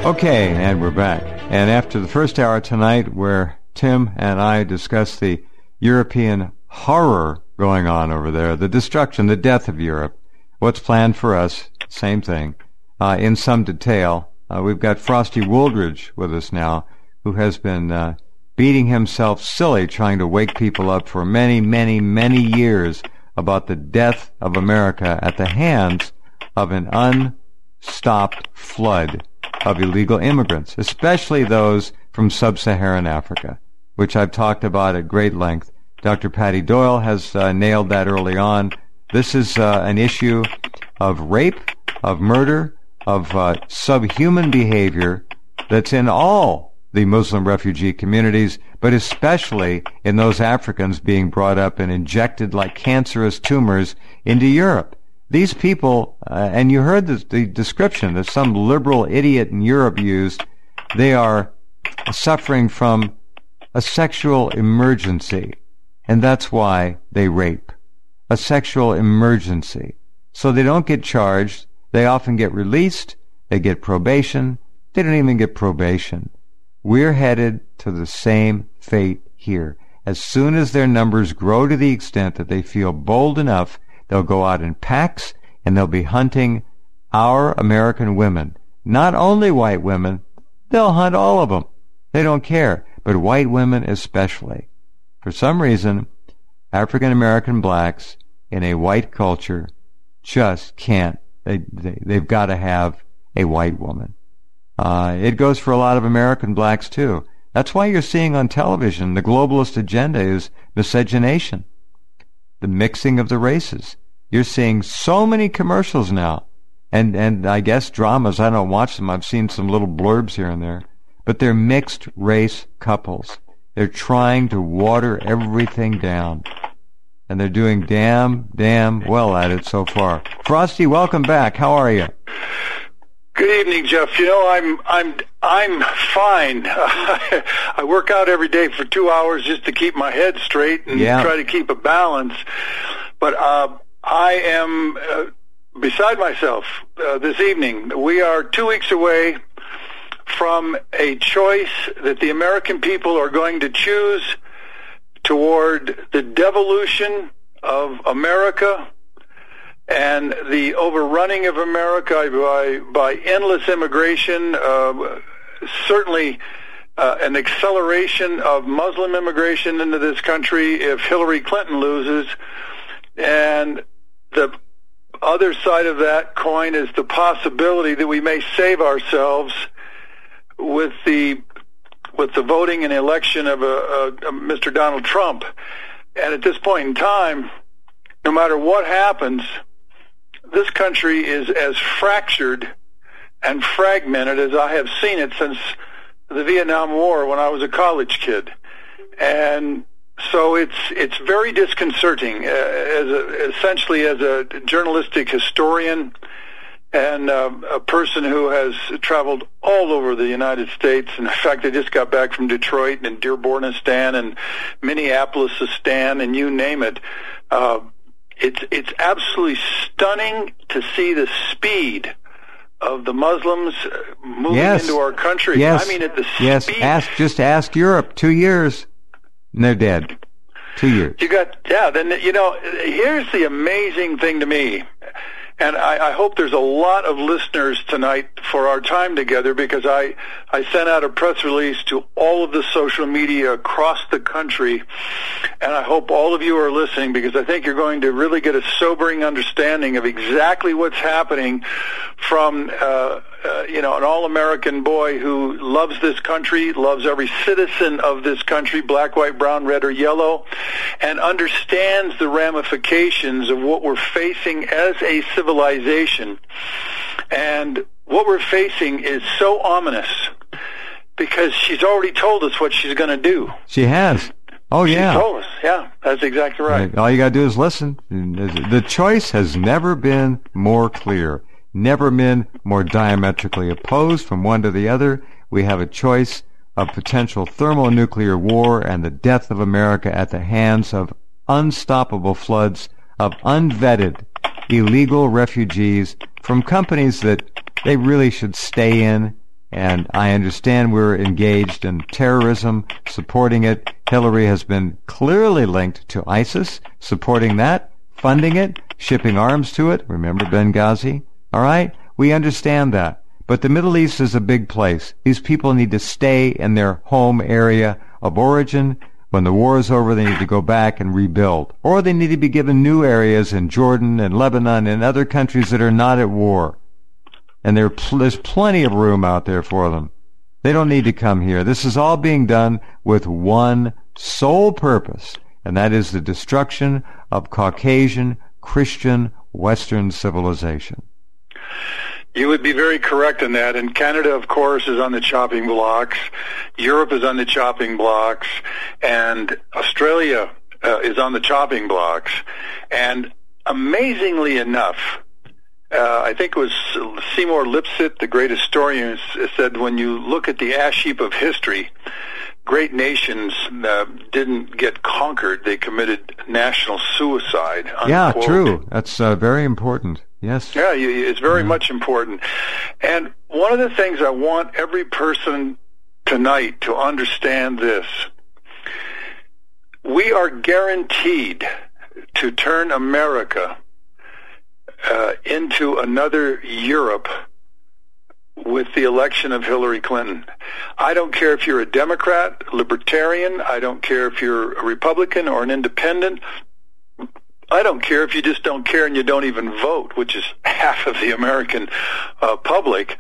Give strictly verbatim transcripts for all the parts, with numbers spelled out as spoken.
Okay, and we're back. And after the first hour tonight, where Tim and I discuss the European horror going on over there, the destruction, the death of Europe, what's planned for us, same thing, uh, in some detail. Uh, we've got Frosty Wooldridge with us now, who has been uh, beating himself silly trying to wake people up for many, many, many years about the death of America at the hands of an unstopped flood of illegal immigrants, especially those from sub-Saharan Africa, which I've talked about at great length. Doctor Patty Doyle has uh, nailed that early on. This is uh, an issue of rape, of murder, of uh, subhuman behavior that's in all the Muslim refugee communities, but especially in those Africans being brought up and injected like cancerous tumors into Europe. These people, uh, and you heard the, the description that some liberal idiot in Europe used, they are suffering from a sexual emergency, and that's why they rape. A sexual emergency. So they don't get charged, they often get released, they get probation, they don't even get probation. We're headed to the same fate here. As soon as their numbers grow to the extent that they feel bold enough, they'll go out in packs, and they'll be hunting our American women. Not only white women, they'll hunt all of them. They don't care, but white women especially. For some reason, African-American blacks in a white culture just can't. They, they, they've got to have a white woman. Uh, it goes for a lot of American blacks, too. That's why you're seeing on television the globalist agenda is miscegenation, the mixing of the races. You're seeing so many commercials now, and, and I guess dramas. I don't watch them. I've seen some little blurbs here and there. But they're mixed race couples. They're trying to water everything down. And they're doing damn, damn well at it so far. Frosty, welcome back. How are you? Good evening, Jeff. You know, I'm I'm I'm fine. I work out every day for two hours just to keep my head straight and yeah. try to keep a balance. But uh, I am uh, beside myself uh, this evening. We are two weeks away from a choice that the American people are going to choose toward the devolution of America and the overrunning of America by, by endless immigration, uh, certainly uh, an acceleration of Muslim immigration into this country if Hillary Clinton loses. And the other side of that coin is the possibility that we may save ourselves with the with the voting and election of a, a, a Mister Donald Trump. And at this point in time, no matter what happens, this country is as fractured and fragmented as I have seen it since the Vietnam War when I was a college kid. And so it's it's very disconcerting uh, as a, essentially as a journalistic historian and uh, a person who has traveled all over the United States. And in fact, I just got back from Detroit and Dearbornistan and Minneapolisistan and you name it. Uh, it's it's absolutely stunning to see the speed of the Muslims moving yes. into our country. Yes. I mean, at the yes. speed. Ask, just ask Europe. Two years, and they're dead. Two years. You got, yeah, then, you know, here's the amazing thing to me. And I, I hope there's a lot of listeners tonight for our time together, because I, I sent out a press release to all of the social media across the country, and I hope all of you are listening, because I think you're going to really get a sobering understanding of exactly what's happening from, uh, uh, you know, an all-American boy who loves this country, loves every citizen of this country, black, white, brown, red, or yellow, and understands the ramifications of what we're facing as a civilization. And what we're facing is so ominous, because she's already told us what she's going to do. She has. Oh, yeah. She told us. Yeah, that's exactly right. All you got to do is listen. The choice has never been more clear, never been more diametrically opposed from one to the other. We have a choice of potential thermonuclear war and the death of America at the hands of unstoppable floods of unvetted illegal refugees from companies that they really should stay in And I understand we're engaged in terrorism, supporting it. Hillary has been clearly linked to ISIS, supporting that, funding it, shipping arms to it. Remember Benghazi? All right? We understand that. But the Middle East is a big place. These people need to stay in their home area of origin. When the war is over, they need to go back and rebuild. Or they need to be given new areas in Jordan and Lebanon and other countries that are not at war. And there, there's plenty of room out there for them. They don't need to come here. This is all being done with one sole purpose, and that is the destruction of Caucasian, Christian, Western civilization. You would be very correct in that. And Canada, of course, is on the chopping blocks. Europe is on the chopping blocks. And Australia uh, is on the chopping blocks. And amazingly enough, Uh, I think it was Seymour Lipset, the great historian, said when you look at the ash heap of history, great nations uh, didn't get conquered. They committed national suicide. Unquote. Yeah, true. That's uh, very important. Yes. Yeah, it's very yeah. much important. And one of the things I want every person tonight to understand this, we are guaranteed to turn America Uh, into another Europe with the election of Hillary Clinton. I don't care if you're a Democrat, Libertarian, I don't care if you're a Republican or an independent, I don't care if you just don't care and you don't even vote, which is half of the American uh, public.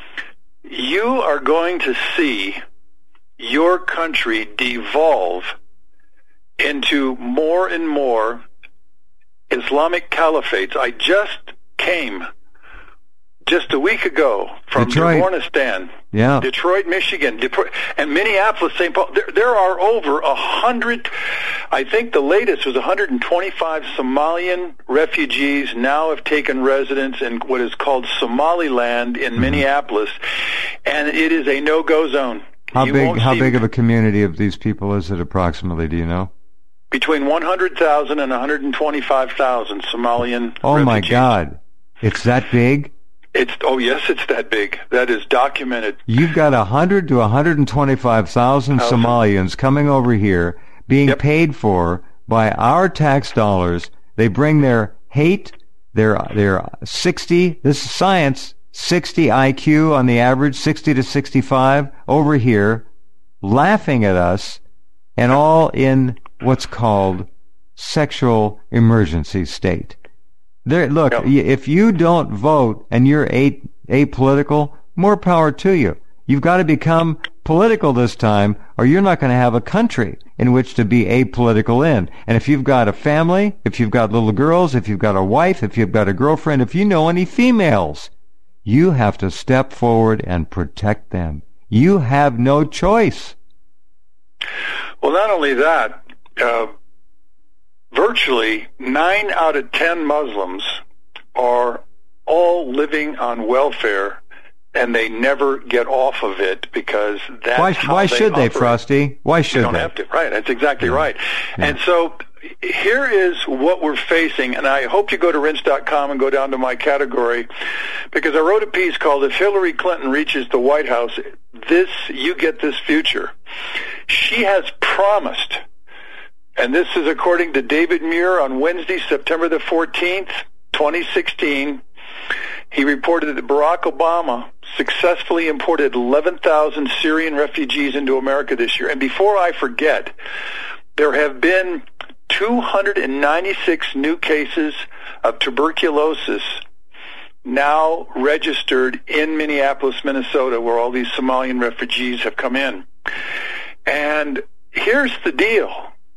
You are going to see your country devolve into more and more Islamic caliphates. I just came just a week ago from Detroit, yeah. Detroit, Michigan, Detroit, and Minneapolis, Saint Paul. There, there are over a hundred. I think the latest was one hundred twenty-five Somalian refugees now have taken residence in what is called Somaliland in mm-hmm. Minneapolis, and it is a no-go zone. How you big? How big of a community of these people is it approximately? Do you know? Between one hundred thousand and one hundred twenty-five thousand Somalian oh refugees. My God. It's that big? It's Oh, yes, it's that big. That is documented. You've got one hundred to one hundred twenty-five thousand Somalians coming over here, being yep. paid for by our tax dollars. They bring their hate, their, their sixty, this is science, sixty I Q on the average, sixty to sixty-five, over here, laughing at us, and all in what's called sexual emergency state. There, look, yep. if you don't vote and you're a, apolitical, more power to you. You've got to become political this time, or you're not going to have a country in which to be apolitical in. And if you've got a family, if you've got little girls, if you've got a wife, if you've got a girlfriend, if you know any females, you have to step forward and protect them. You have no choice. Well, not only that, Uh, virtually nine out of ten Muslims are all living on welfare, and they never get off of it because that's why, how why they should operate. they, Frosty? Why should they? Don't they? have to. Right. That's exactly yeah. right. Yeah. And so here is what we're facing, and I hope you go to rinse dot com and go down to my category, because I wrote a piece called "If Hillary Clinton Reaches the White House, This You Get This Future." She has promised. And this is according to David Muir on Wednesday, September the fourteenth, twenty sixteen. He reported that Barack Obama successfully imported eleven thousand Syrian refugees into America this year. And before I forget, there have been two hundred ninety-six new cases of tuberculosis now registered in Minneapolis, Minnesota, where all these Somalian refugees have come in. And here's the deal.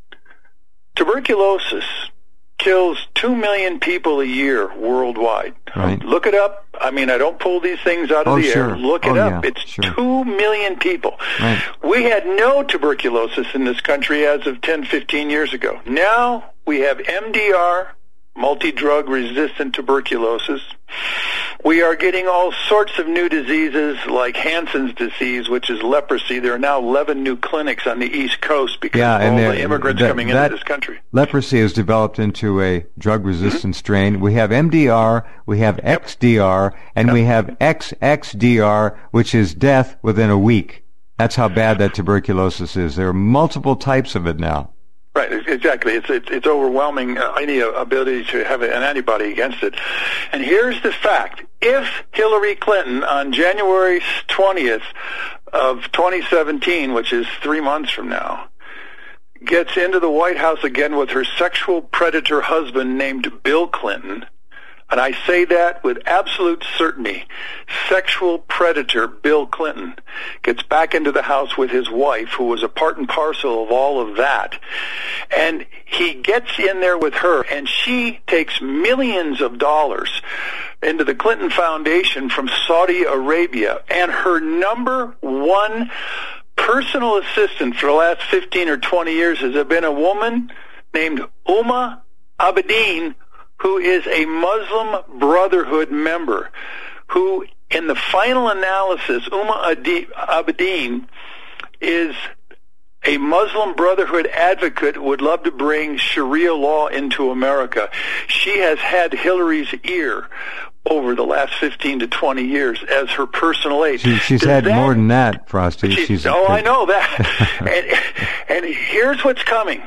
Tuberculosis kills two million people a year worldwide. Right. Look it up. I mean, I don't pull these things out of oh, the sure. air. Look it oh, up. Yeah, it's sure. two million people. Right. We had no tuberculosis in this country as of ten, fifteen years ago. Now we have M D R, multi-drug resistant tuberculosis. We are getting all sorts of new diseases like Hansen's disease, which is leprosy. There are now eleven new clinics on the East Coast because yeah, of all and the immigrants that, coming that into this country. Leprosy has developed into a drug-resistant mm-hmm. strain. We have M D R, we have X D R, and yep. we have X X D R, which is death within a week. That's how bad that tuberculosis is. There are multiple types of it now. Right, exactly. It's it's, it's overwhelming uh, any ability to have an antibody against it. And here's the fact. If Hillary Clinton on January twentieth of twenty seventeen, which is three months from now, gets into the White House again with her sexual predator husband named Bill Clinton, and I say that with absolute certainty, sexual predator Bill Clinton gets back into the house with his wife, who was a part and parcel of all of that, and he gets in there with her, and she takes millions of dollars into the Clinton Foundation from Saudi Arabia, and her number one personal assistant for the last fifteen or twenty years has been a woman named Huma Abedin, who is a Muslim Brotherhood member, who, in the final analysis, Huma Abedin is a Muslim Brotherhood advocate who would love to bring Sharia law into America. She has had Hillary's ear over the last fifteen to twenty years as her personal aide. She, she's Does had that, more than that, Frosty. She, she's oh, I know that. and, and here's what's coming.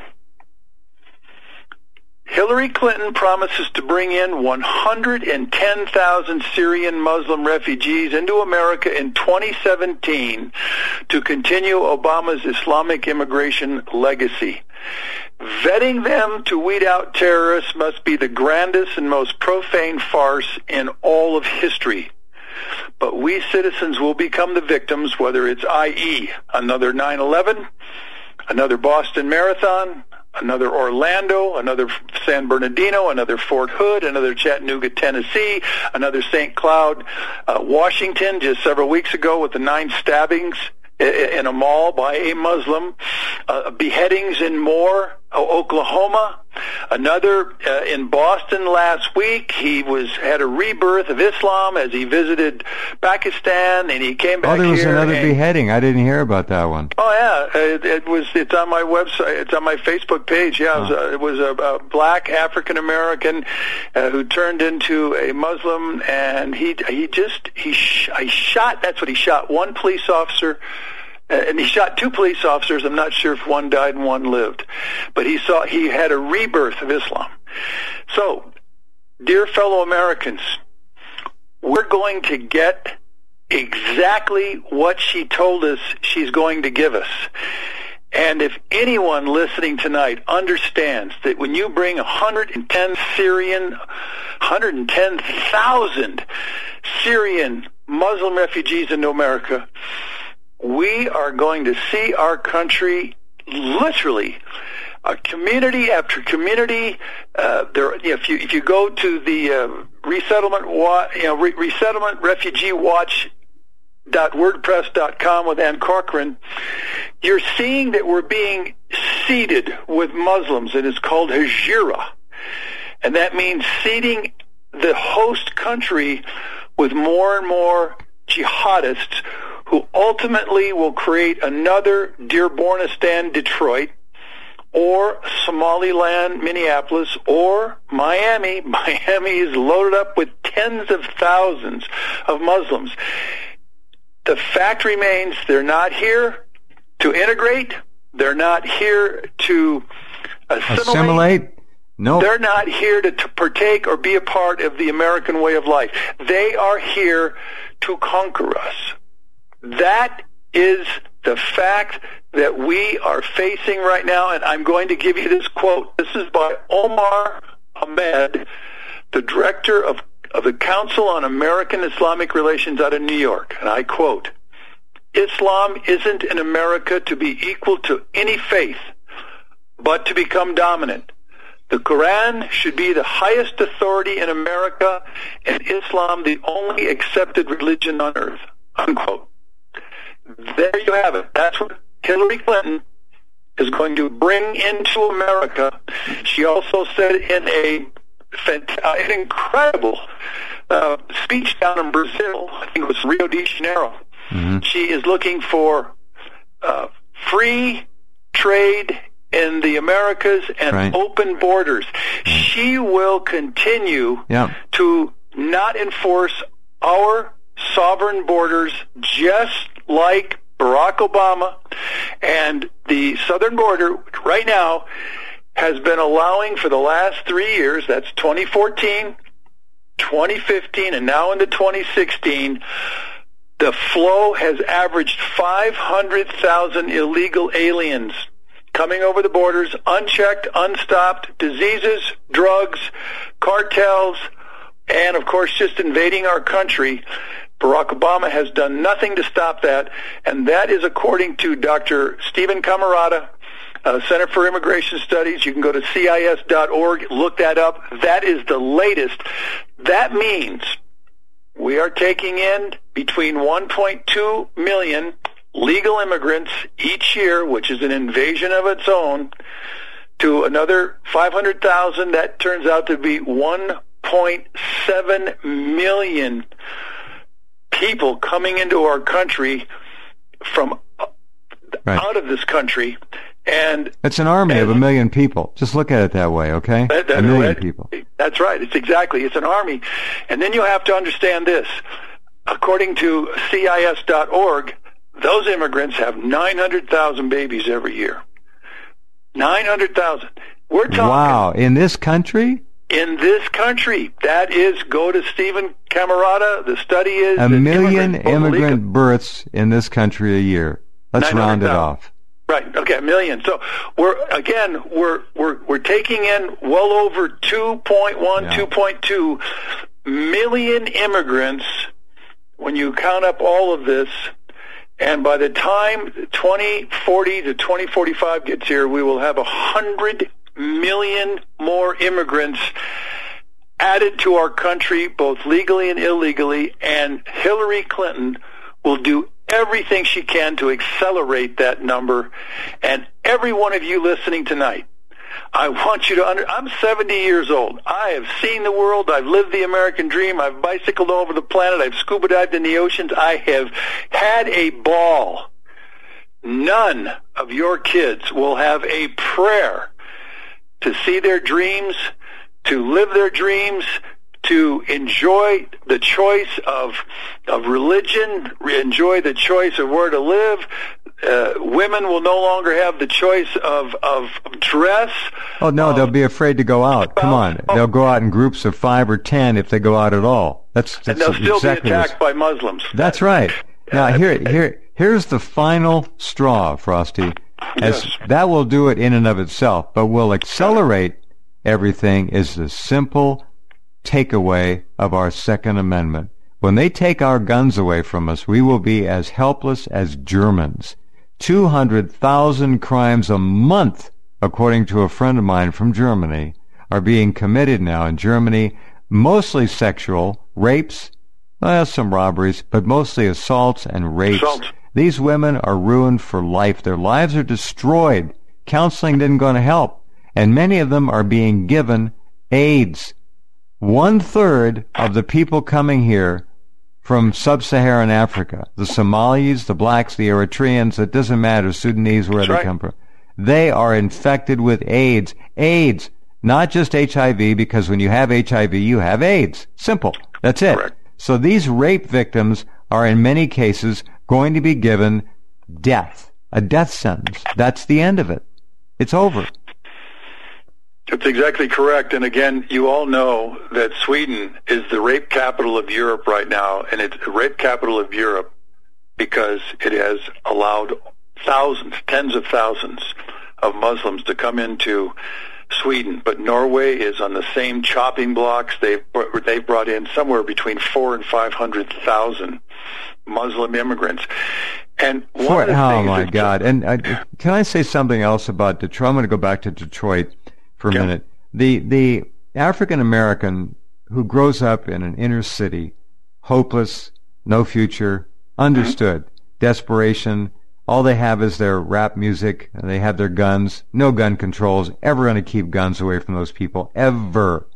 Hillary Clinton promises to bring in one hundred ten thousand Syrian Muslim refugees into America in twenty seventeen to continue Obama's Islamic immigration legacy. Vetting them to weed out terrorists must be the grandest and most profane farce in all of history. But we citizens will become the victims, whether it's that is another nine eleven, another Boston Marathon, another Orlando, another San Bernardino, another Fort Hood, another Chattanooga, Tennessee, another Saint Cloud, uh, Washington, just several weeks ago with the nine stabbings in a mall by a Muslim, uh, beheadings in Moore, Oklahoma, another uh, in Boston last week. He was had a rebirth of Islam as he visited Pakistan, and he came back here. Oh, there was here another and, beheading. I didn't hear about that one. Oh yeah, it, it was. It's on my website. It's on my Facebook page. Yeah, oh. it was a, it was a, a black African American uh, who turned into a Muslim, and he he just he sh- I shot. That's what he shot. One police officer. And he shot two police officers. I'm not sure if one died and one lived. But he saw he had a rebirth of Islam. So, dear fellow Americans, we're going to get exactly what she told us she's going to give us. And if anyone listening tonight understands that when you bring one hundred ten Syrian, one hundred ten thousand Syrian Muslim refugees into America, we are going to see our country literally, uh, community after community. Uh, there, you know, if you if you go to the uh, resettlement, wa- you know, re- resettlement refugee watch dot wordpress dot com with Ann Corcoran, you're seeing that we're being seeded with Muslims, and it's called hijra, and that means seeding the host country with more and more jihadists who ultimately will create another Dearbornistan, Detroit, or Somaliland, Minneapolis, or Miami. Miami is loaded up with tens of thousands of Muslims. The fact remains they're not here to integrate. They're not here to assimilate. Assimilate? No. They're not here to, to partake or be a part of the American way of life. They are here to conquer us. That is the fact that we are facing right now, and I'm going to give you this quote. This is by Omar Ahmed, the director of, of the Council on American Islamic Relations out of New York, and I quote, "Islam isn't in America to be equal to any faith, but to become dominant. The Quran should be the highest authority in America, and Islam the only accepted religion on earth," unquote. There you have it. That's what Hillary Clinton is going to bring into America. She also said in a uh, an incredible uh, speech down in Brazil. I think it was Rio de Janeiro. Mm-hmm. She is looking for uh, free trade in the Americas and right. open borders. Mm-hmm. She will continue yeah. to not enforce our sovereign borders, just like Barack Obama. And the southern border right now has been allowing for the last three years, that's twenty fourteen, twenty fifteen, and now into twenty sixteen, the flow has averaged five hundred thousand illegal aliens coming over the borders, unchecked, unstopped, diseases, drugs, cartels, and, of course, just invading our country. Barack Obama has done nothing to stop that, and that is according to Doctor Stephen Camarada, uh, Center for Immigration Studies. You can go to C I S dot org, look that up. That is the latest. That means we are taking in between one point two million legal immigrants each year, which is an invasion of its own, to another five hundred thousand. That turns out to be one point seven million people coming into our country from right. out of this country. And it's an army and, of a million people. Just look at it that way, okay? That, that, a million that, people. That's right. It's exactly. It's an army. And then you have to understand this. According to C I S dot org, those immigrants have nine hundred thousand babies every year. nine hundred thousand. We're talking. Wow. In this country? In this country. That is, go to Stephen Camarada. The study is... A million immigrant births in this country a year. Let's round it off. Right. Okay, a million. So we're again we're we're we're taking in well over two point one, yeah. two point two million immigrants when you count up all of this. And by the time twenty forty to twenty forty-five gets here, we will have a hundred million more immigrants added to our country, both legally and illegally. And Hillary Clinton will do everything she can to accelerate that number. And every one of you listening tonight, I want you to under, I'm seventy years old. I have seen the world. I've lived the American dream. I've bicycled all over the planet. I've scuba dived in the oceans. I have had a ball. None of your kids will have a prayer to see their dreams, to live their dreams, to enjoy the choice of of religion, enjoy the choice of where to live. Uh, women will no longer have the choice of, of dress. Oh, no, um, they'll be afraid to go out. Come on. Oh, they'll go out in groups of five or ten if they go out at all. That's, that's and they'll still exactly be attacked by Muslims. That's right. Now, here, here, here's the final straw, Frosty. As yes. That will do it in and of itself, but will accelerate everything is the simple takeaway of our Second Amendment. When they take our guns away from us, we will be as helpless as Germans. two hundred thousand crimes a month, according to a friend of mine from Germany, are being committed now in Germany, mostly sexual, rapes, well, some robberies, but mostly assaults and rapes. Assault. These women are ruined for life. Their lives are destroyed. Counseling isn't going to help. And many of them are being given AIDS. One-third of the people coming here from sub-Saharan Africa, the Somalis, the blacks, the Eritreans, it doesn't matter, Sudanese, where That's they right. come from, they are infected with AIDS. AIDS, not just H I V, because when you have H I V, you have AIDS. Simple. That's it. Correct. So these rape victims are in many cases going to be given death, a death sentence. That's the end of it. It's over. That's exactly correct. And again, you all know that Sweden is the rape capital of Europe right now, and it's the rape capital of Europe because it has allowed thousands, tens of thousands of Muslims to come into Sweden. But Norway is on the same chopping blocks. They've, they've brought in somewhere between four and five hundred thousand Muslim immigrants. And one For, of the oh things my God! And uh, can I say something else about Detroit? I'm going to go back to Detroit for a yeah. minute. The the African American who grows up in an inner city, hopeless, no future, understood, mm-hmm. desperation. All they have is their rap music, and they have their guns. No gun controls. Ever going to keep guns away from those people. Ever.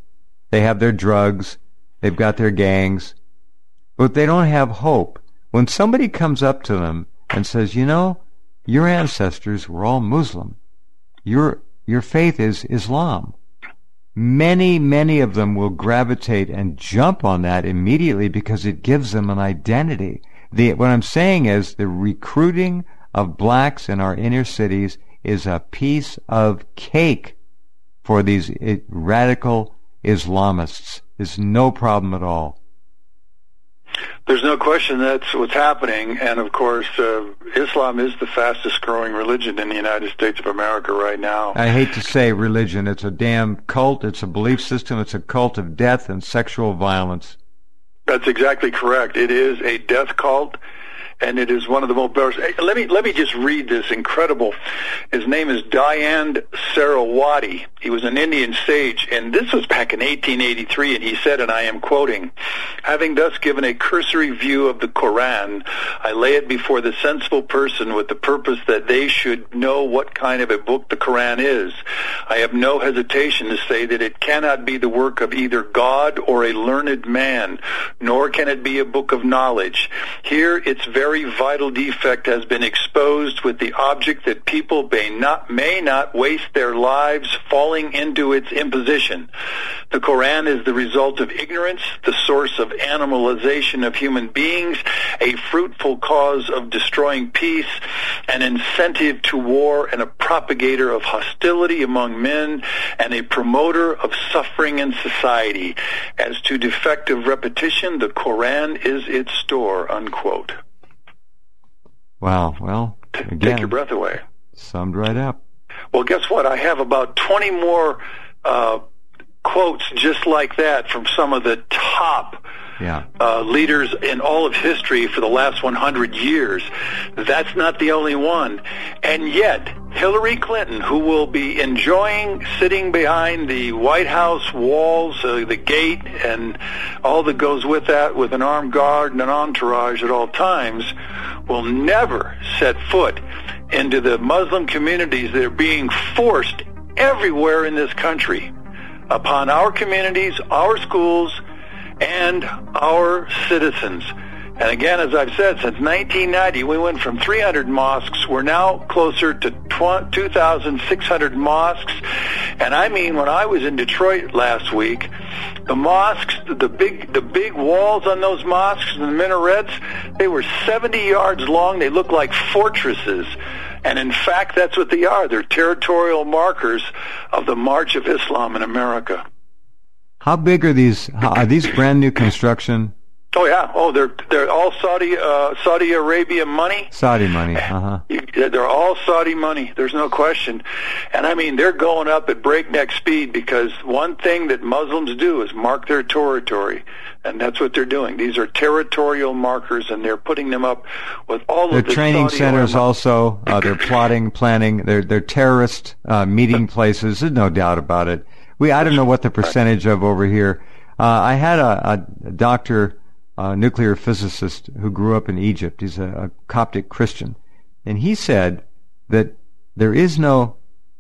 They have their drugs. They've got their gangs. But they don't have hope. When somebody comes up to them and says, you know, your ancestors were all Muslim. Your, your faith is Islam. Many, many of them will gravitate and jump on that immediately because it gives them an identity. The, what I'm saying is the recruiting of blacks in our inner cities is a piece of cake for these it, radical Islamists. It's no problem at all. There's no question that's what's happening, and of course, uh, Islam is the fastest growing religion in the United States of America right now. I hate to say religion. It's a damn cult. It's a belief system. It's a cult of death and sexual violence. That's exactly correct. It is a death cult, and it is one of the most... Let me let me just read this incredible... His name is Dayand Sarawati. He was an Indian sage, and this was back in eighteen eighty-three, and he said, and I am quoting, "Having thus given a cursory view of the Quran, I lay it before the sensible person with the purpose that they should know what kind of a book the Quran is. I have no hesitation to say that it cannot be the work of either God or a learned man, nor can it be a book of knowledge. Here its very vital defect has been exposed with the object that people may not, may not waste their lives falling into its imposition. The Quran is the result of ignorance, the source of animalization of human beings, a fruitful cause of destroying peace, an incentive to war, and a propagator of hostility among men, and a promoter of suffering in society. As to defective repetition, the Quran is its store," unquote. Wow, well, again, take your breath away. Summed right up. Well, guess what? I have about twenty more uh, quotes just like that from some of the top yeah. uh, leaders in all of history for the last one hundred years. That's not the only one. And yet, Hillary Clinton, who will be enjoying sitting behind the White House walls, uh, the gate, and all that goes with that, with an armed guard and an entourage at all times, will never set foot into the Muslim communities that are being forced everywhere in this country upon our communities, our schools, and our citizens. And again, as I've said, since nineteen ninety, we went from three hundred mosques. We're now closer to two thousand six hundred mosques. And I mean, when I was in Detroit last week, the mosques, the big, the big walls on those mosques and the minarets, they were seventy yards long. They looked like fortresses. And in fact, that's what they are. They're territorial markers of the march of Islam in America. How big are these? Are these brand new construction? Oh yeah. Oh, they're they're all Saudi uh, Saudi Arabia money. Saudi money. Uh huh. They're all Saudi money. There's no question. And I mean, they're going up at breakneck speed because one thing that Muslims do is mark their territory, and that's what they're doing. These are territorial markers, and they're putting them up with all their of the training Saudi centers. armor. Also, uh, they're plotting, planning. They're they're terrorist uh, meeting places. There's no doubt about it. We I don't know what the percentage of over here. Uh, I had a, a doctor. A nuclear physicist who grew up in Egypt. He's a, a Coptic Christian. And he said that there is no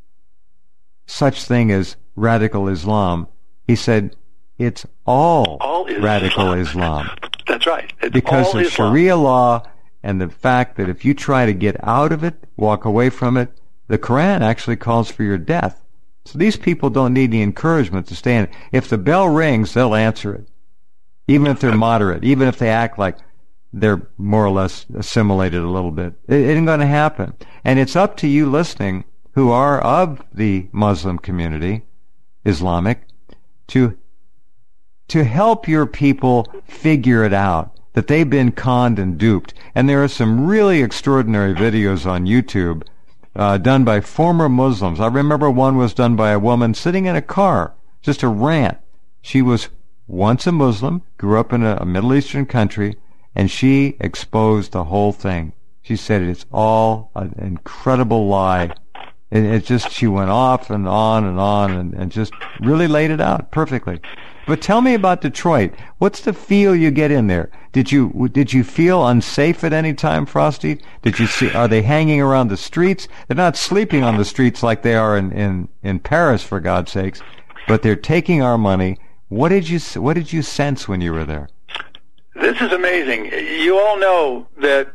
such thing as radical Islam. He said it's all, all radical Islam. Islam. That's right. It's because all of Islam. Sharia law and the fact that if you try to get out of it, walk away from it, the Quran actually calls for your death. So these people don't need the encouragement to stay in it. If the bell rings, they'll answer it. Even if they're moderate, even if they act like they're more or less assimilated a little bit. It, it ain't going to happen. And it's up to you listening, who are of the Muslim community, Islamic, to to help your people figure it out, that they've been conned and duped. And there are some really extraordinary videos on YouTube uh, done by former Muslims. I remember one was done by a woman sitting in a car, just a rant. She was once a Muslim, grew up in a, a Middle Eastern country, and she exposed the whole thing. She said it's all an incredible lie. It, it just, she went off and on and on and, and just really laid it out perfectly. But tell me about Detroit. What's the feel you get in there? Did you did you feel unsafe at any time, Frosty? Did you see? Are they hanging around the streets? They're not sleeping on the streets like they are in in, in Paris, for God's sakes. But they're taking our money. What did you What did you sense when you were there? This is amazing. You all know that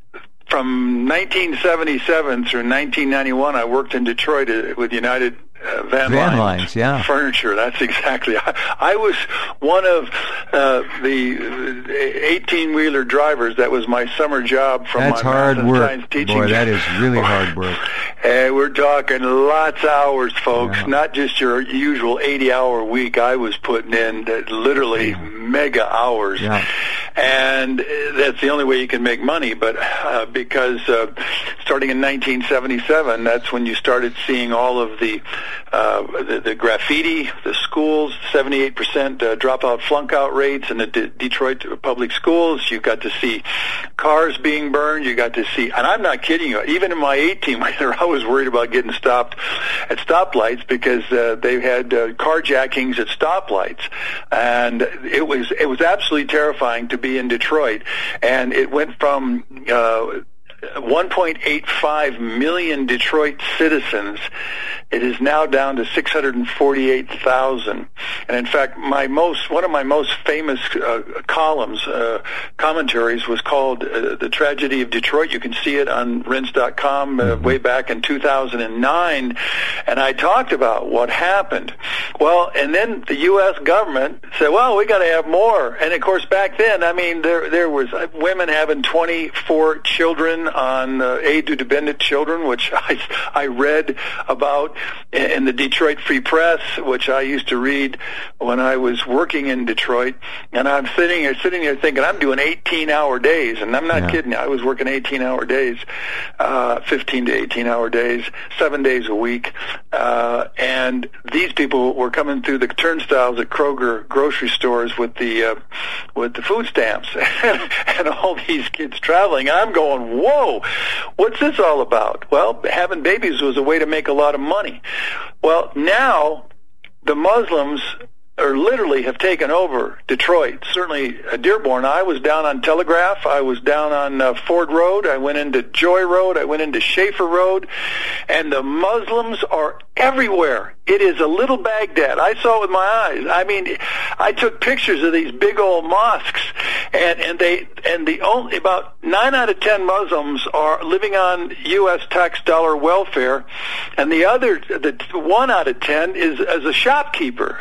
from nineteen seventy-seven through nineteen ninety-one, I worked in Detroit with United uh, Van, Van Lines, yeah. Furniture. That's exactly. I, I was one of uh, the eighteen-wheeler drivers. That was my summer job from That's my hard math and work. science teaching. Boy, that is really hard work. And we're talking lots of hours, folks. Yeah. Not just your usual eighty-hour week. I was putting in literally yeah. mega hours. Yeah. And that's the only way you can make money. But uh, because uh, starting in nineteen seventy-seven, that's when you started seeing all of the uh, the, the graffiti, the schools, seventy-eight percent uh, dropout flunk-out rates in the D- Detroit public schools. You got to see cars being burned. You got to see, and I'm not kidding you, even in my eighteen-wheeler, I was worried about getting stopped at stoplights because uh, they had uh, carjackings at stoplights. And it was it was absolutely terrifying to be in Detroit. And it went from uh, one point eight five million Detroit citizens. It is now down to six hundred forty-eight thousand. And in fact, my most one of my most famous uh, columns, uh, commentaries, was called uh, "The Tragedy of Detroit." You can see it on rense dot com uh, way back in two thousand nine, and I talked about what happened. Well, and then the U S government said, "Well, we got to have more." And of course, back then, I mean, there there was women having twenty-four children on uh, aid to dependent children, which I I read about in the Detroit Free Press, which I used to read when I was working in Detroit. And I'm sitting here, sitting here thinking, I'm doing eighteen-hour days, and I'm not yeah. kidding. I was working eighteen-hour days, uh, fifteen to eighteen-hour days, seven days a week. Uh, and these people were coming through the turnstiles at Kroger grocery stores with the uh, with the food stamps, and all these kids traveling. And I'm going, whoa, what's this all about? Well, having babies was a way to make a lot of money. Well, now the Muslims or literally have taken over Detroit. Certainly uh, Dearborn. I was down on Telegraph. I was down on uh, Ford Road. I went into Joy Road. I went into Schaefer Road. And the Muslims are everywhere. It is a little Baghdad. I saw it with my eyes. I mean, I took pictures of these big old mosques, and, and they and the only about nine out of ten Muslims are living on U S tax dollar welfare, and the other, the one out of ten is as a shopkeeper.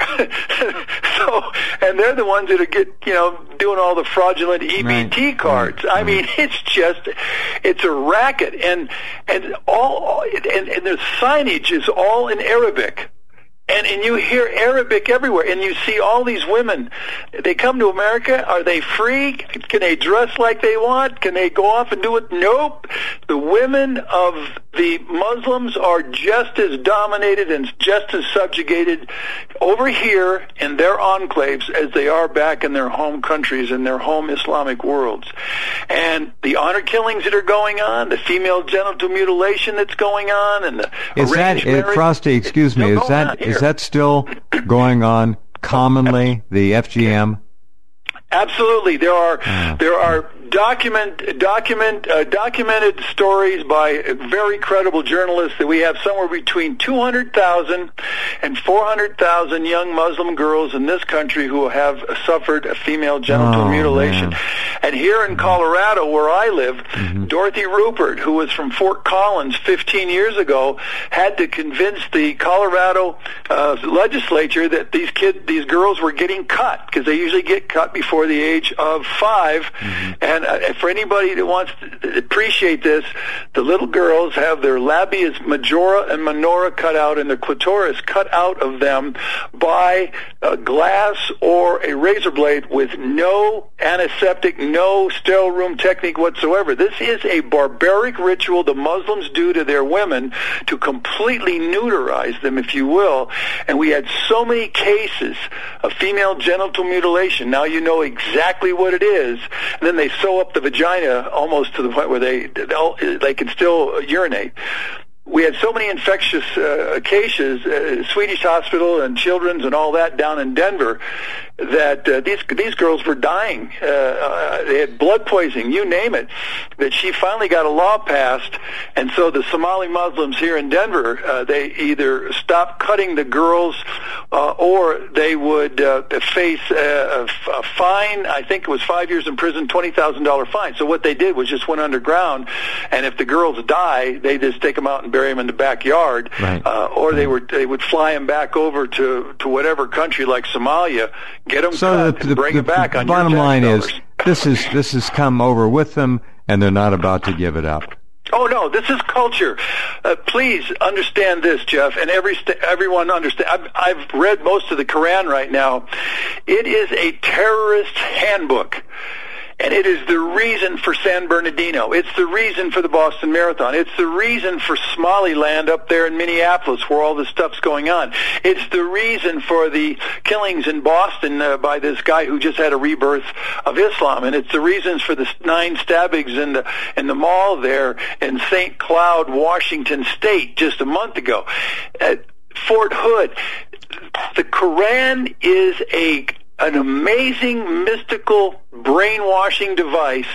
So, and they're the ones that are get you know doing all the fraudulent E B T right. cards. Right. I mean, it's just it's a racket, and and all and, and the signage is all in Arabic. And and you hear Arabic everywhere, and you see all these women. They come to America. Are they free? Can they dress like they want? Can they go off and do it? Nope. The women of the Muslims are just as dominated and just as subjugated over here in their enclaves as they are back in their home countries, in their home Islamic worlds. And the honor killings that are going on, the female genital mutilation that's going on, and the is that marriage, Frosty? Excuse me. Is that is that still going on commonly? The F G M? Absolutely. There are oh. there are document document uh, documented stories by very credible journalists that we have somewhere between two hundred thousand and four hundred thousand young Muslim girls in this country who have suffered a female genital oh, mutilation. Man. And here in Colorado, where I live, mm-hmm. Dorothy Rupert, who was from Fort Collins fifteen years ago, had to convince the Colorado uh, legislature that these kids, these girls were getting cut, because they usually get cut before the age of five. Mm-hmm. And uh, for anybody that wants to appreciate this, the little girls have their labias majora and minora cut out and their clitoris cut out of them by a glass or a razor blade with no antiseptic, no sterile room technique whatsoever. This is a barbaric ritual the Muslims do to their women to completely neuterize them, if you will. And we had so many cases of female genital mutilation. Now you know exactly what it is. And then they sew up the vagina almost to the point where they they can still urinate. we had so many infectious uh, cases, uh, Swedish Hospital and Children's and all that down in Denver, that uh, these these girls were dying. Uh, uh, they had blood poisoning, you name it. That she finally got a law passed, and so the Somali Muslims here in Denver, uh, they either stopped cutting the girls, uh, or they would uh, face a, a fine. I think it was five years in prison, twenty thousand dollar fine. So what they did was just went underground, and if the girls die, they just take them out and bury them in the backyard, right. uh, or right. they would they would fly them back over to to whatever country like Somalia, get them so cut the, and the, bring the, it back the on bottom your tax line dollars. is this is this has come over with them, and they're not about to give it up. Oh no, this is culture. Uh, please understand this, Jeff, and every st- everyone understand. I've, I've read most of the Quran right now. It is a terrorist handbook. And it is the reason for San Bernardino. It's the reason for the Boston Marathon. It's the reason for Somaliland up there in Minneapolis where all this stuff's going on. It's the reason for the killings in Boston uh, by this guy who just had a rebirth of Islam. And it's the reasons for the nine stabbings in the, in the mall there in Saint Cloud, Washington State just a month ago. At Fort Hood, the Quran is a an amazing mystical brainwashing device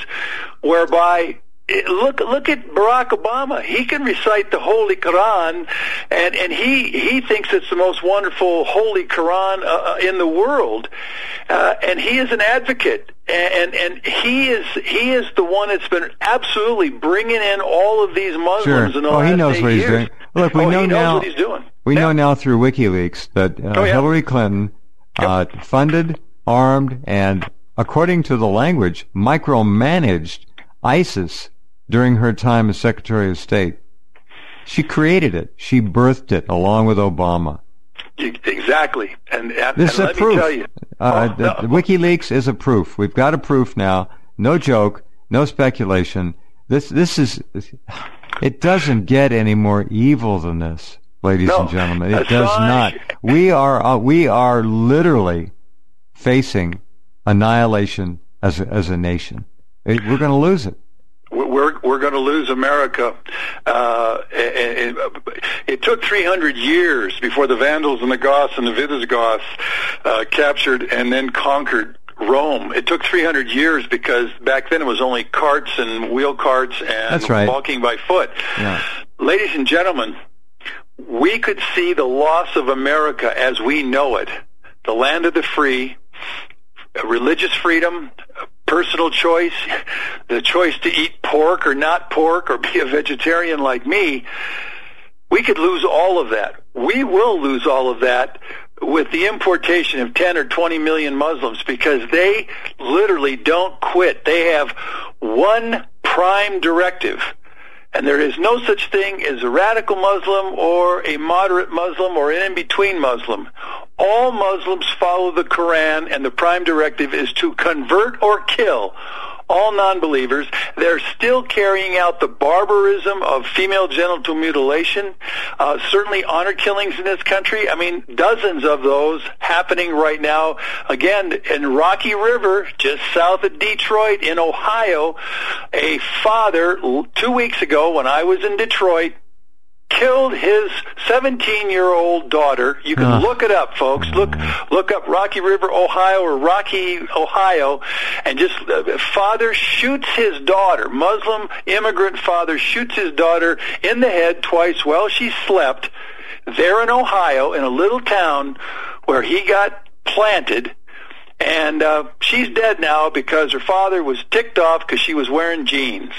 whereby look look at Barack Obama. He can recite the Holy Quran, and and he he thinks it's the most wonderful Holy Quran uh, in the world, uh, and he is an advocate. And and he is he is the one that's been absolutely bringing in all of these Muslims sure. in the oh, last he knows eight what he's years. doing. Look, we oh, know he knows now what he's doing. We yeah. know now through WikiLeaks that uh, oh, yeah. Hillary Clinton uh, yep. funded, armed, and according to the language, micromanaged ISIS during her time as Secretary of State. She created it. She birthed it along with Obama. Exactly. And, and, this and is let a proof. me tell you. Uh, oh, the, no. the WikiLeaks is a proof. We've got a proof now. No joke. No speculation. This this is. It doesn't get any more evil than this, ladies no, and gentlemen. It Assange. does not. We are uh, we are literally facing annihilation as a, as a nation. It, we're going to lose it. We're we're going to lose America. Uh, it, it, it took three hundred years before the Vandals and the Goths and the Visigoths uh, captured and then conquered Rome. It took three hundred years because back then it was only carts and wheel carts and That's right. walking by foot. Yeah. Ladies and gentlemen, we could see the loss of America as we know it, the land of the free, religious freedom, personal choice, the choice to eat pork or not pork or be a vegetarian like me. We could lose all of that. We will lose all of that with the importation of ten or twenty million Muslims because they literally don't quit. They have one prime directive, and there is no such thing as a radical Muslim or a moderate Muslim or an in-between Muslim. All Muslims follow the Quran, and the prime directive is to convert or kill all non-believers. They're still carrying out the barbarism of female genital mutilation, uh, certainly honor killings in this country. I mean, dozens of those happening right now. Again, in Rocky River, just south of Detroit in Ohio, a father, two weeks ago when I was in Detroit, killed his seventeen-year-old daughter. You can uh. look it up, folks. Look look up Rocky River, Ohio, or Rocky, Ohio, and just uh, father shoots his daughter. Muslim immigrant father shoots his daughter in the head twice while she slept there in Ohio in a little town where he got planted. And uh, she's dead now because her father was ticked off because she was wearing jeans.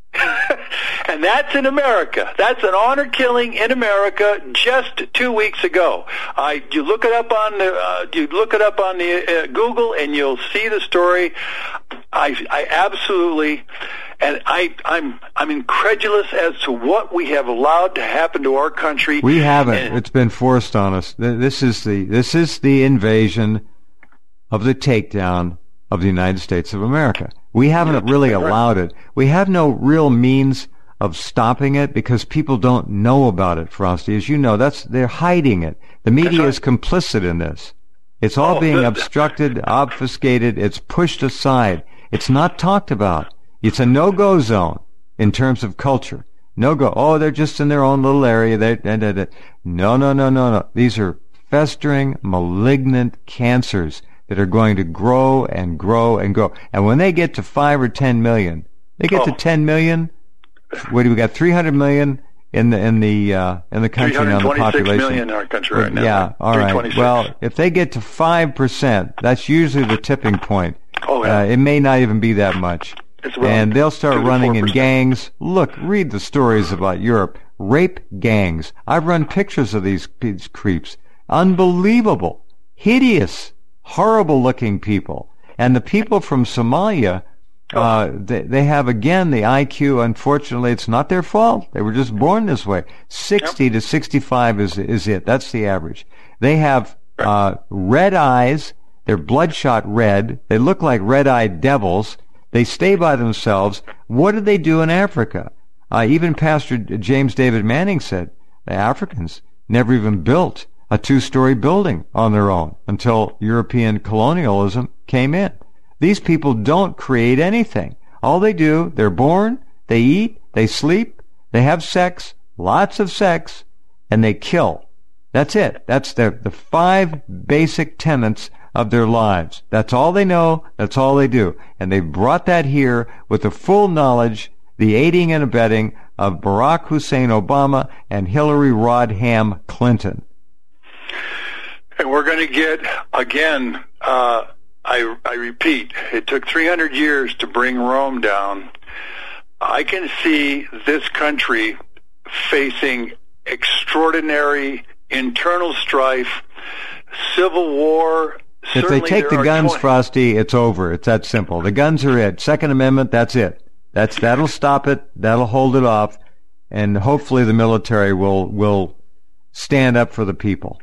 And that's in America. That's an honor killing in America just two weeks ago. I you look it up on the uh, you look it up on the uh, Google and you'll see the story. I I absolutely and I I'm I'm incredulous as to what we have allowed to happen to our country. We haven't. And, it's been forced on us. This is the this is the invasion of the takedown of the United States of America. We haven't really allowed it. We have no real means of stopping it because people don't know about it, Frosty. As you know, that's they're hiding it. The media is complicit in this. It's all being obstructed, obfuscated. It's pushed aside. It's not talked about. It's a no-go zone in terms of culture. No go. Oh, they're just in their own little area. They, they, they, they. No, no, no, no, no. These are festering, malignant cancers that are going to grow and grow and grow. And when they get to five or ten million, they get oh. to ten million. What do we got? Three hundred million in the in the uh, in the country now. The population. Million in our country right now. Yeah. All right. Well, if they get to five percent, that's usually the tipping point. Oh yeah. Uh, it may not even be that much. And they'll start running in gangs. Look, read the stories about Europe. Rape gangs. I've run pictures of these, these creeps. Unbelievable. Hideous. Horrible-looking people. And the people from Somalia, uh, they, they have, again, the I Q. Unfortunately, it's not their fault. They were just born this way. sixty yep. to sixty-five is, is it. That's the average. They have uh, red eyes. They're bloodshot red. They look like red-eyed devils. They stay by themselves. What did they do in Africa? Uh, even Pastor James David Manning said the Africans never even built a two-story building on their own until European colonialism came in. These people don't create anything. All they do, they're born, they eat, they sleep, they have sex, lots of sex, and they kill. That's it. That's the, the five basic tenets of their lives. That's all they know. That's all they do. And they've brought that here with the full knowledge, the aiding and abetting of Barack Hussein Obama and Hillary Rodham Clinton. And we're going to get, again, uh, I, I repeat, it took three hundred years to bring Rome down. I can see this country facing extraordinary internal strife, civil war. If they take the guns, twenty Frosty, it's over. It's that simple. The guns are it. Second Amendment, that's it. That's that'll stop it. That'll hold it off, and hopefully the military will will stand up for the people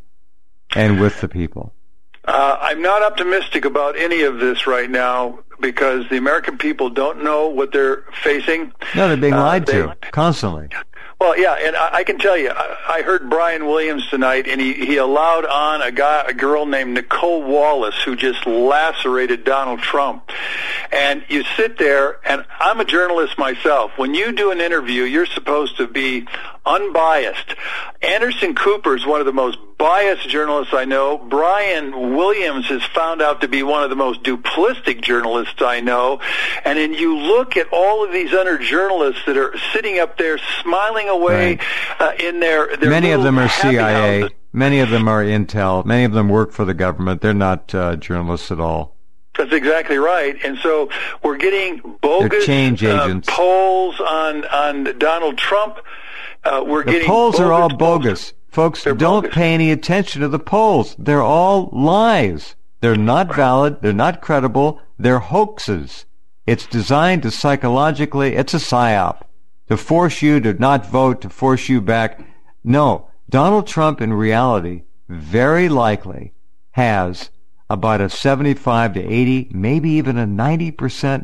and with the people. Uh, I'm not optimistic about any of this right now because the American people don't know what they're facing. No, they're being lied uh, they, to constantly. Well, yeah, and I, I can tell you, I, I heard Brian Williams tonight, and he, he allowed on a guy, a girl named Nicole Wallace, who just lacerated Donald Trump. And you sit there, and I'm a journalist myself. When you do an interview, you're supposed to be unbiased. Anderson Cooper is one of the most biased journalists I know. Brian Williams has found out to be one of the most duplistic journalists I know. And then you look at all of these other journalists that are sitting up there smiling away right. uh, in their, their many of them are C I A. Houses. Many of them are intel. Many of them work for the government. They're not uh, journalists at all. That's exactly right. And so we're getting bogus change agents. Uh, polls on, on Donald Trump. Uh, we're the getting polls bogus are all polls. bogus. Folks, They're don't bogus. pay any attention to the polls. They're all lies. They're not valid. They're not credible. They're hoaxes. It's designed to psychologically, it's a psyop, to force you to not vote, to force you back. No, Donald Trump in reality very likely has about a seventy-five to eighty, maybe even a ninety percent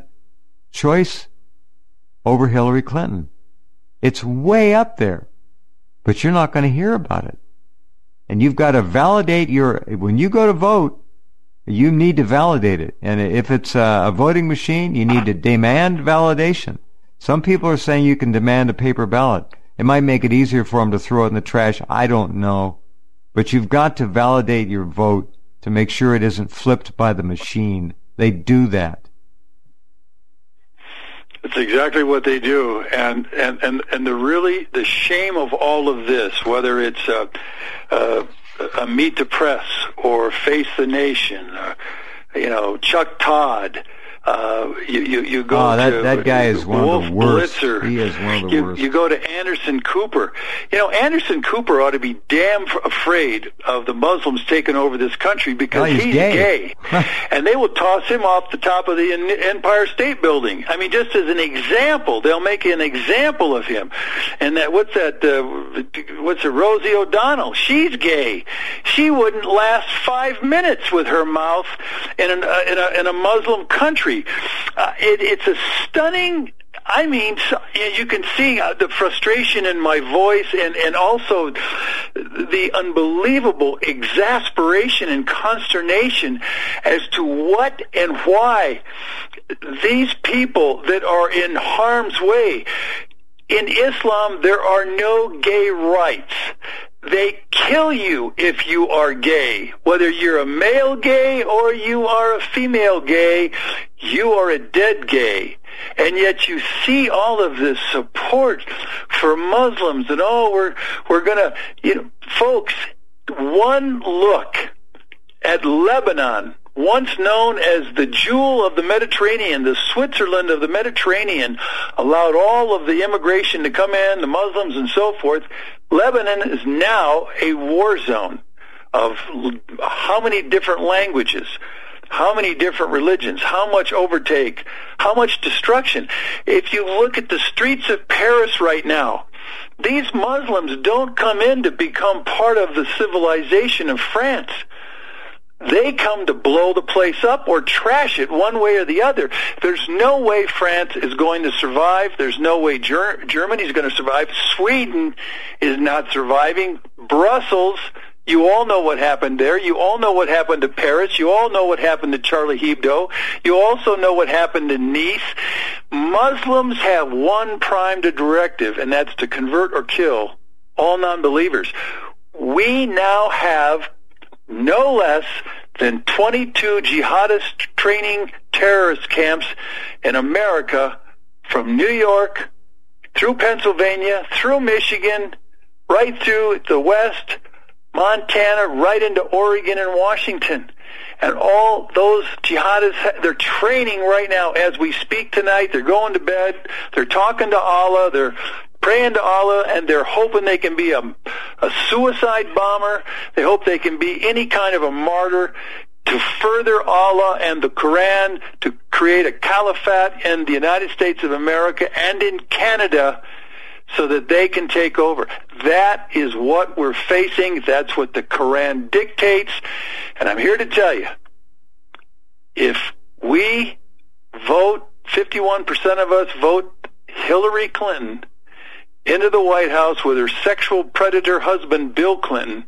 choice over Hillary Clinton. It's way up there, but you're not going to hear about it. And you've got to validate your, when you go to vote, you need to validate it. And if it's a voting machine, you need to demand validation. Some people are saying you can demand a paper ballot. It might make it easier for them to throw it in the trash. I don't know. But you've got to validate your vote to make sure it isn't flipped by the machine. They do that. That's exactly what they do, and and and and the really the shame of all of this, whether it's a, a, a Meet the Press or Face the Nation, or, you know, Chuck Todd. Uh, you, you, you go oh, that, to that guy is one Wolf of the worst. Blitzer. He is one of the you, worst. You go to Anderson Cooper. You know, Anderson Cooper ought to be damn afraid of the Muslims taking over this country because oh, he's, he's gay. gay. And they will toss him off the top of the Empire State Building. I mean, just as an example, they'll make an example of him. And that, what's that, uh, what's it, Rosie O'Donnell? She's gay. She wouldn't last five minutes with her mouth in, an, uh, in, a, in a Muslim country. Uh, it, it's a stunning, I mean, so, you can see uh, the frustration in my voice and, and also the unbelievable exasperation and consternation as to what and why these people that are in harm's way, it In Islam, there are no gay rights. They kill you if you are gay. Whether you're a male gay or you are a female gay, you are a dead gay. And yet you see all of this support for Muslims and, oh, we're, we're gonna, you know, folks, one look at Lebanon, once known as the jewel of the Mediterranean, the Switzerland of the Mediterranean, allowed all of the immigration to come in, the Muslims and so forth. Lebanon is now a war zone of how many different languages, how many different religions, how much overtake, how much destruction. If you look at the streets of Paris right now, these Muslims don't come in to become part of the civilization of France. They come to blow the place up or trash it one way or the other. There's no way France is going to survive. There's no way Ger- Germany is going to survive. Sweden is not surviving. Brussels, you all know what happened there. You all know what happened to Paris. You all know what happened to Charlie Hebdo. You also know what happened in Nice. Muslims have one prime directive, and that's to convert or kill all non-believers. We now have no less than twenty-two jihadist training terrorist camps in America, from New York through Pennsylvania, through Michigan, right through the West, Montana, right into Oregon and Washington. And all those jihadists, they're training right now as we speak tonight. They're going to bed. They're talking to Allah. They're praying to Allah, and they're hoping they can be a, a suicide bomber. They hope they can be any kind of a martyr to further Allah and the Quran, to create a caliphate in the United States of America and in Canada so that they can take over. That is what we're facing. That's what the Quran dictates. And I'm here to tell you, if we vote, fifty-one percent of us vote Hillary Clinton into the White House with her sexual predator husband, Bill Clinton,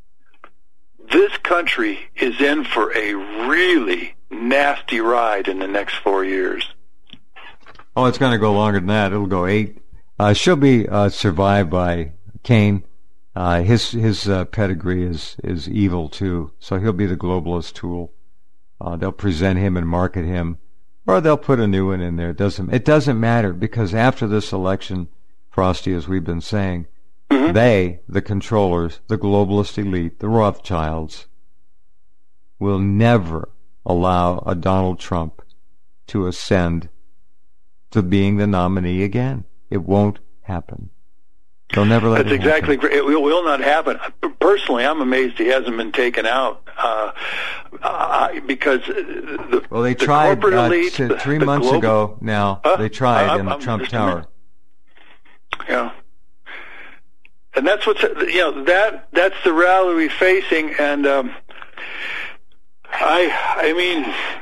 this country is in for a really nasty ride in the next four years. Oh, it's going to go longer than that. It'll go eight. Uh, she'll be uh, survived by Cain. Uh, his his uh, pedigree is, is evil, too, so he'll be the globalist tool. Uh, they'll present him and market him, or they'll put a new one in there. It doesn't, it doesn't matter, because after this election, Frosty, as we've been saying, mm-hmm. they, the controllers, the globalist elite, the Rothschilds, will never allow a Donald Trump to ascend to being the nominee again. It won't happen. They'll never let That's it exactly happen. It will, will not happen. Personally, I'm amazed he hasn't been taken out uh, uh, because the, well, they the tried corporate uh, elite, t- the, three the months global, ago now. Uh, they tried I'm, in the I'm Trump Tower. Yeah. And that's what's, you know, that that's the reality we're facing. And um, I, I mean,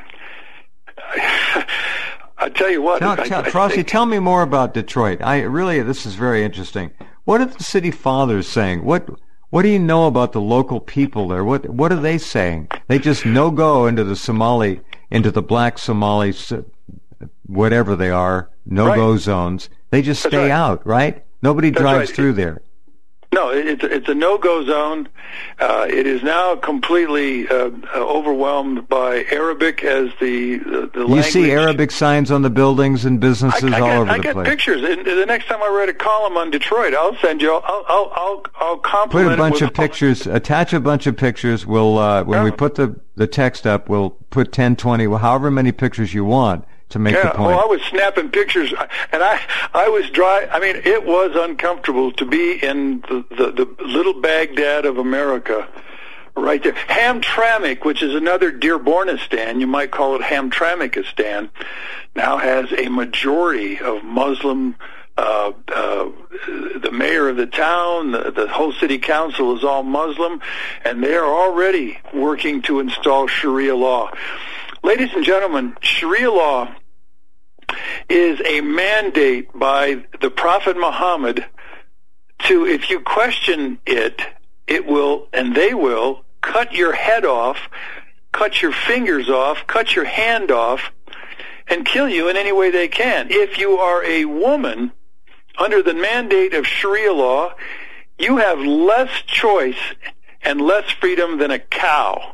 I, I tell you what, tell, I, tell, I Frosty, think, tell me more about Detroit. I really, this is very interesting. What are the city fathers saying? What What do you know about the local people there? What What are they saying? They just no go into the Somali, into the black Somali, whatever they are, no go right. zones. They just stay right. out, right? Nobody That's drives right. through there. No, it's it's a no-go zone. Uh, it is now completely uh, overwhelmed by Arabic as the the, the you language. see Arabic signs on the buildings and businesses I, I all got, over I the got place. Pictures. And the next time I write a column on Detroit, I'll send you. I'll I'll I'll, I'll compliment. Put a bunch it of pictures. Attach a bunch of pictures. We'll uh, when yeah. we put the the text up, we'll put ten, twenty, however many pictures you want. To make yeah, the point. Oh, I was snapping pictures, and I, I was dry. I mean, it was uncomfortable to be in the, the, the little Baghdad of America, right there. Hamtramck, which is another Dearbornistan, you might call it Hamtramckistan, now has a majority of Muslim. Uh, uh, the mayor of the town, the, the whole city council is all Muslim, and they are already working to install Sharia law. Ladies and gentlemen, Sharia law is a mandate by the Prophet Muhammad to, if you question it, it will, and they will, cut your head off, cut your fingers off, cut your hand off, and kill you in any way they can. If you are a woman under the mandate of Sharia law, you have less choice and less freedom than a cow.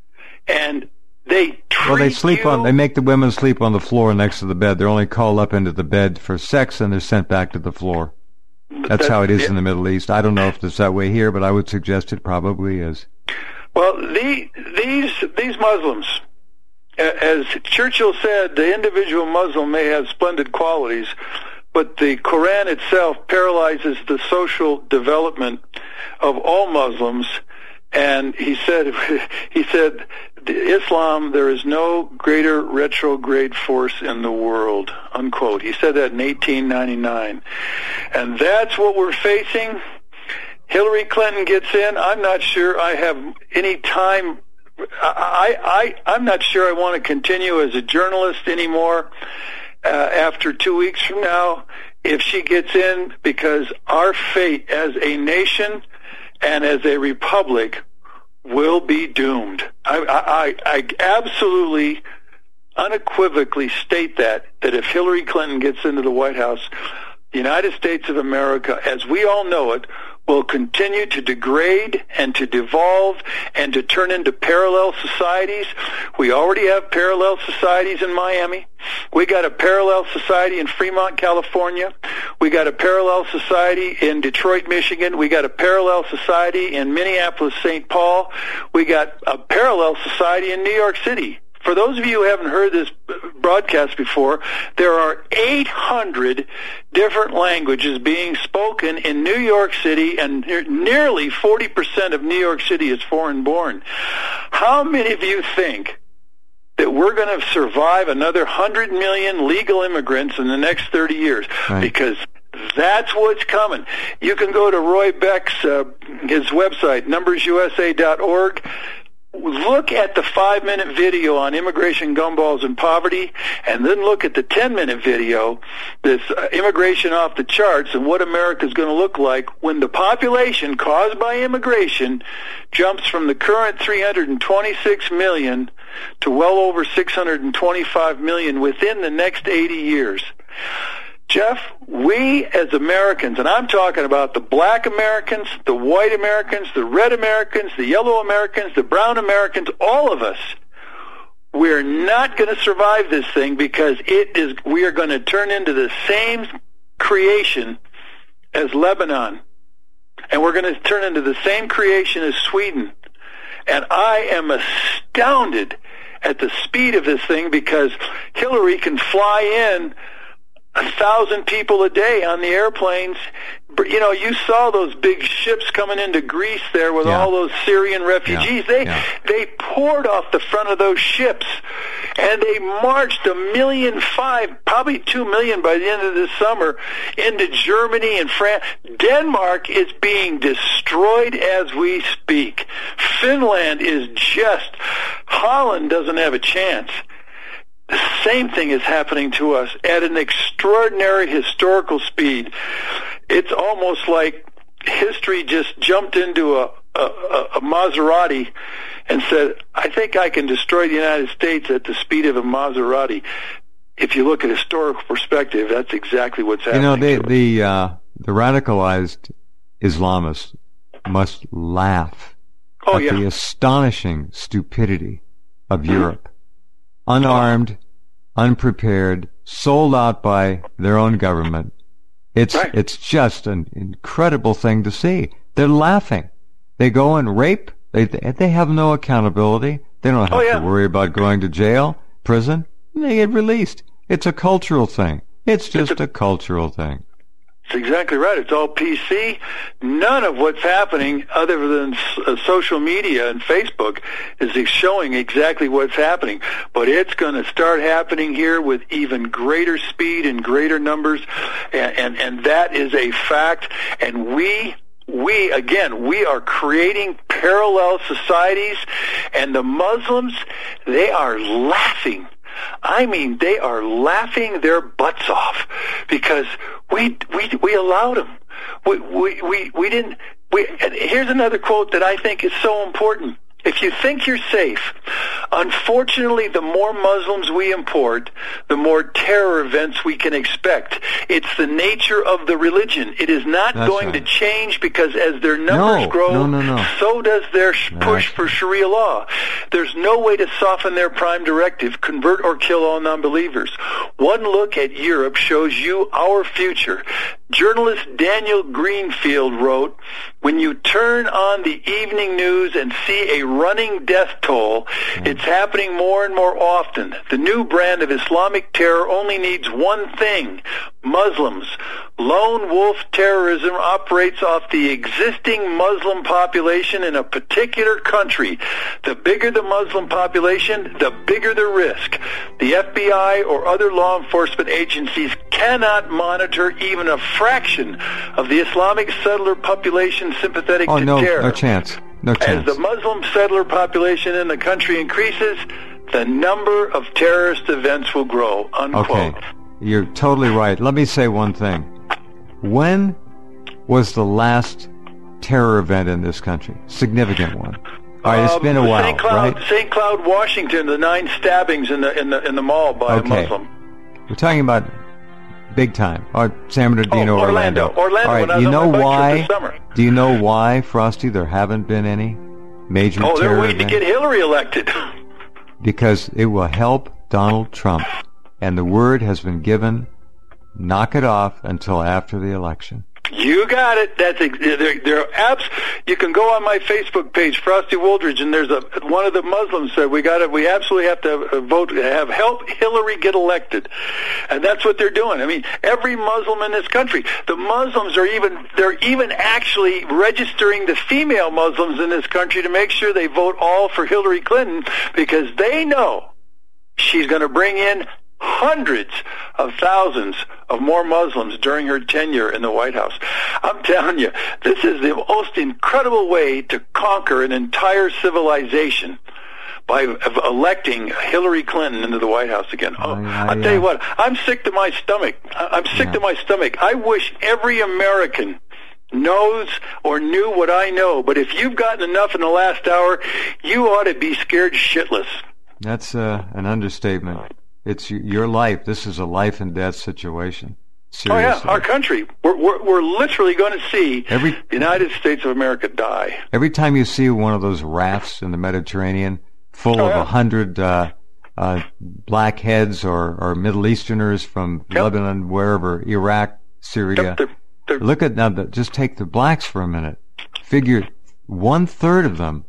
And they treat Well, they sleep you, on, they make the women sleep on the floor next to the bed. They're only called up into the bed for sex, and they're sent back to the floor. That's, that's how it is yeah. in the Middle East. I don't know if it's that way here, but I would suggest it probably is. Well, the, these these Muslims, as Churchill said, the individual Muslim may have splendid qualities, but the Quran itself paralyzes the social development of all Muslims. And he said, he said, Islam, there is no greater retrograde force in the world, unquote. He said that in eighteen ninety-nine. And that's what we're facing. Hillary Clinton gets in. I'm not sure I have any time. I, I, I'm not sure I want to continue as a journalist anymore uh, after two weeks from now if she gets in, because our fate as a nation and as a republic will be doomed. I, I, I absolutely, unequivocally state that, that if Hillary Clinton gets into the White House, the United States of America, as we all know it, will continue to degrade and to devolve and to turn into parallel societies. We already have parallel societies in Miami. We got a parallel society in Fremont, California. We got a parallel society in Detroit, Michigan. We got a parallel society in Minneapolis, Saint Paul. We got a parallel society in New York City. For those of you who haven't heard this broadcast before, there are eight hundred different languages being spoken in New York City, and nearly forty percent of New York City is foreign-born. How many of you think that we're going to survive another one hundred million legal immigrants in the next thirty years? Right. Because that's what's coming. You can go to Roy Beck's uh, his website, numbers U S A dot org. Look at the five-minute video on immigration, gumballs, and poverty, and then look at the ten-minute video, this uh, immigration off the charts, and what America's going to look like when the population caused by immigration jumps from the current three hundred twenty-six million to well over six hundred twenty-five million within the next eighty years. Jeff, we as Americans, and I'm talking about the black Americans, the white Americans, the red Americans, the yellow Americans, the brown Americans, all of us, we're not going to survive this thing, because it is, we are going to turn into the same creation as Lebanon. And we're going to turn into the same creation as Sweden. And I am astounded at the speed of this thing, because Hillary can fly in a thousand people a day on the airplanes. You know, you saw those big ships coming into Greece there with yeah. all those Syrian refugees. Yeah. They yeah. they poured off the front of those ships, and they marched a million five, probably two million by the end of this summer, into Germany and France. Denmark is being destroyed as we speak. Finland is just, Holland doesn't have a chance. The same thing is happening to us at an extraordinary historical speed. It's almost like history just jumped into a, a, a Maserati and said, I think I can destroy the United States at the speed of a Maserati. If you look at historical perspective, that's exactly what's happening. You know, they, the, uh, the radicalized Islamists must laugh oh, at yeah. the astonishing stupidity of Europe. Unarmed, unprepared, sold out by their own government. It's right. It's just an incredible thing to see. They're laughing. They go and rape. They they have no accountability. They don't have oh, yeah. to worry about going to jail, prison. They get released. It's a cultural thing. It's just it's a, a cultural thing. That's exactly right. It's all P C. None of what's happening, other than uh, social media and Facebook, is showing exactly what's happening. But it's going to start happening here with even greater speed and greater numbers, and, and, and that is a fact. And we We, again, we are creating parallel societies, and the Muslims, they are laughing. I mean, they are laughing their butts off, because we we we allowed them. We we we, we didn't. We, and here's another quote that I think is so important. If you think you're safe Unfortunately, the more Muslims we import, the more terror events we can expect. It's the nature of the religion. It is not That's going right. to change because as their numbers no, grow, no, no, no. so does their push for Sharia law. There's no way to soften their prime directive, convert or kill all non-believers. One look at Europe shows you our future. Journalist Daniel Greenfield wrote, when you turn on the evening news and see a running death toll, mm. it's happening more and more often. The new brand of Islamic terror only needs one thing: Muslims. Lone wolf terrorism operates off the existing Muslim population in a particular country. The bigger the Muslim population, the bigger the risk. The F B I or other law enforcement agencies cannot monitor even a fraction of the Islamic settler population sympathetic oh, to no, terror. No chance. No chance. As the Muslim settler population in the country increases, the number of terrorist events will grow. Unquote. Okay. You're totally right. Let me say one thing. When was the last terror event in this country? Significant one. All right, it's been a um, while, Saint Cloud, right? Saint Cloud, Washington, the nine stabbings in the in the in the mall by okay. a Muslim. We're talking about big time. Or San Bernardino, oh, Orlando. Orlando. Orlando. All right, when I was you know on my why? This summer. Do you know why, Frosty? There haven't been any major oh, terror they're waiting events? to get Hillary elected. Because it will help Donald Trump, and the word has been given. Knock it off until after the election. You got it. That's there. There are apps. You can go on my Facebook page, Frosty Wooldridge, and there's a one of the Muslims said we got to. We absolutely have to vote. Have help Hillary get elected, and that's what they're doing. I mean, every Muslim in this country. The Muslims are even. They're even actually registering the female Muslims in this country to make sure they vote all for Hillary Clinton because they know she's going to bring in hundreds of thousands of more Muslims during her tenure in the White House. I'm telling you, this is the most incredible way to conquer an entire civilization by electing Hillary Clinton into the White House again. Oh, I, I, I'll tell you what, I'm sick to my stomach. I'm sick yeah. to my stomach. I wish every American knows or knew what I know, but if you've gotten enough in the last hour, you ought to be scared shitless. That's uh, an understatement. It's your life. This is a life and death situation. Seriously. Oh yeah, our country. We're we're, we're literally going to see every, the United States of America die. Every time you see one of those rafts in the Mediterranean full oh, of a yeah. hundred uh, uh, blackheads or, or Middle Easterners from yep. Lebanon, wherever, Iraq, Syria. Yep, they're, they're, Look at now. The, just take the blacks for a minute. Figure one third of them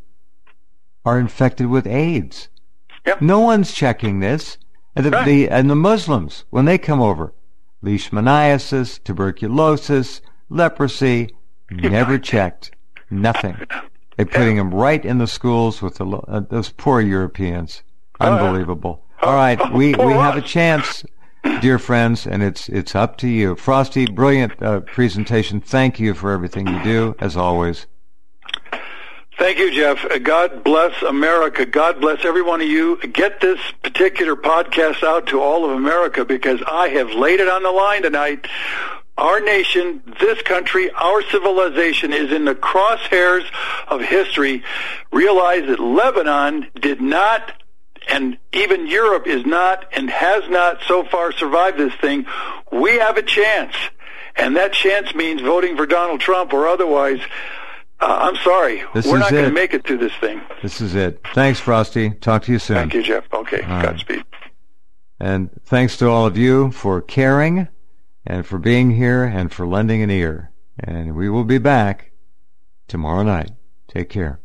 are infected with AIDS. Yep. No one's checking this. And the, right. the and the Muslims, when they come over, leishmaniasis, tuberculosis, leprosy, never checked. Nothing. They're putting them right in the schools with the, uh, those poor Europeans. Unbelievable. Uh, All right, we, we have a us. chance, dear friends, and it's it's up to you. Frosty, brilliant uh, presentation. Thank you for everything you do, as always. Thank you, Jeff. God bless America. God bless every one of you. Get this particular podcast out to all of America because I have laid it on the line tonight. Our nation, this country, our civilization is in the crosshairs of history. Realize that Lebanon did not, and even Europe is not and has not so far survived this thing. We have a chance, and that chance means voting for Donald Trump or otherwise. Uh, I'm sorry. This We're is not going to it. make it through this thing. This is it. Thanks, Frosty. Talk to you soon. Thank you, Jeff. Okay. All Godspeed. Right. And thanks to all of you for caring and for being here and for lending an ear. And we will be back tomorrow night. Take care.